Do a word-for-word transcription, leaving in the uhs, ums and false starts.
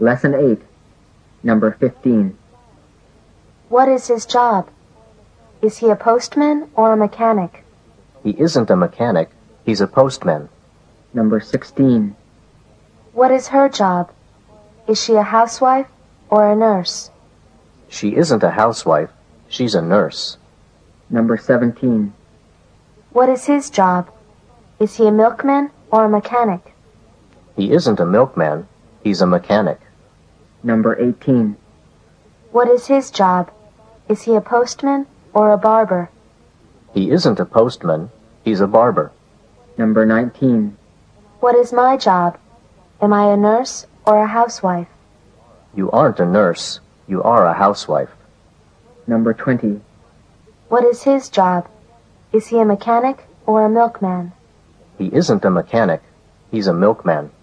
Lesson eight, number fifteen. What is his job? Is he a postman or a mechanic? He isn't a mechanic. He's a postman. Number sixteen. What is her job? Is she a housewife or a nurse? She isn't a housewife. She's a nurse. Number seventeen. What is his job? Is he a milkman or a mechanic? He isn't a milkman. He's a mechanic. Number eighteen. What is his job? Is he a postman or a barber? He isn't a postman. He's a barber. Number nineteen. What is my job? Am I a nurse or a housewife? You aren't a nurse. You are a housewife. Number twenty. What is his job? Is he a mechanic or a milkman? He isn't a mechanic. He's a milkman.